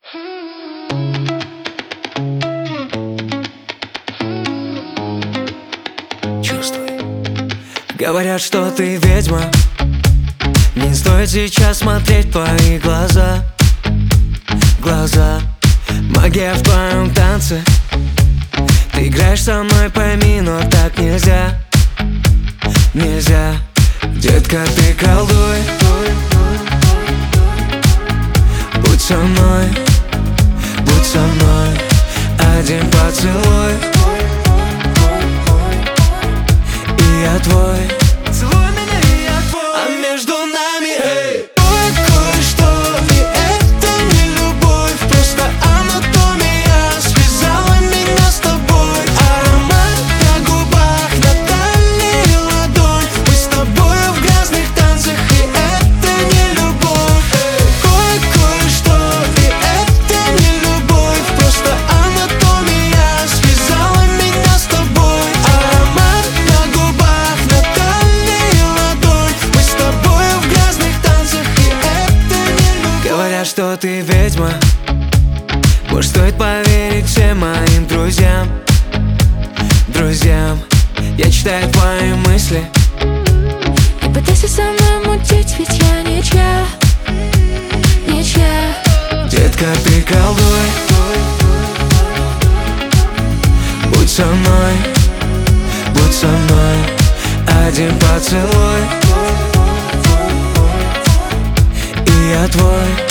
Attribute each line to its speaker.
Speaker 1: Чувствуй. Говорят, что ты ведьма. Не стоит сейчас смотреть в твои глаза. Глаза. Магия в твоем танце. Ты играешь со мной, пойми, но так нельзя. Нельзя. Детка, ты колдуй. Будь со мной, будь со мной. Один поцелуй, и я твой. Целуй меня, и я твой. А между нами, эй, кое-что, и это не любовь, просто анатомия связала меня с тобой. Аромат на губах, на талии ладонь. Мы с тобою в грязных танцах, и это не любовь. Кое-что, и это не любовь, просто анатомия связала меня с тобой. Аромат на губах, на талии ладонь. Мы с тобою в грязных танцах, и это не любовь. Говорят, что ты ведьма. Может, стоит поверить всем моим друзьям. Друзьям. Я читаю твои мысли.
Speaker 2: Не пытайся со мной мутить, ведь я ничья. Ничья.
Speaker 1: Детка, ты колдуй. Будь со мной, будь со мной. Один поцелуй, и я твой.